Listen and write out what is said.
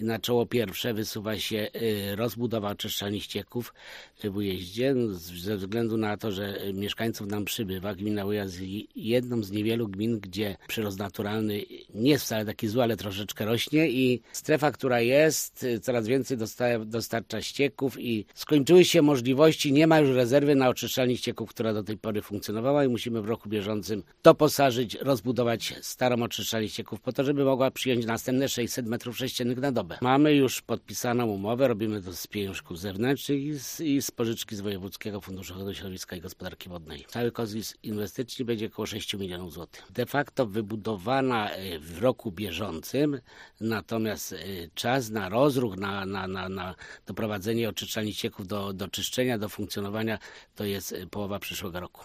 i na czoło pierwsze wysuwa się rozbudowa oczyszczalni ścieków w Ujeździe. Ze względu na to, że mieszkańców nam przybywa, gmina Ujazd jest jedną z niewielu gmin, gdzie przyrost naturalny nie jest wcale taki zły, ale troszeczkę rośnie i strefa, która jest, coraz więcej dostarcza ścieków i skończyły się możliwości, nie ma już rezerwy na oczyszczalni ścieków, która do tej pory funkcjonowała i musimy w roku bieżącym doposażyć, rozbudować starą oczyszczalnię ścieków po to, żeby mogła przyjąć następne 600 m3 na dobę. Mamy już podpisaną umowę, robimy to z pieniążków zewnętrznych i z pożyczki z Wojewódzkiego Funduszu Ochrony Środowiska i Gospodarki Wodnej. Cały koszt inwestycji będzie około 6 milionów złotych. De facto wybudowana w roku bieżącym, natomiast czas na rozruch, na doprowadzenie oczyszczalni ścieków do czyszczenia, do funkcjonowania to jest połowa przyszłego roku.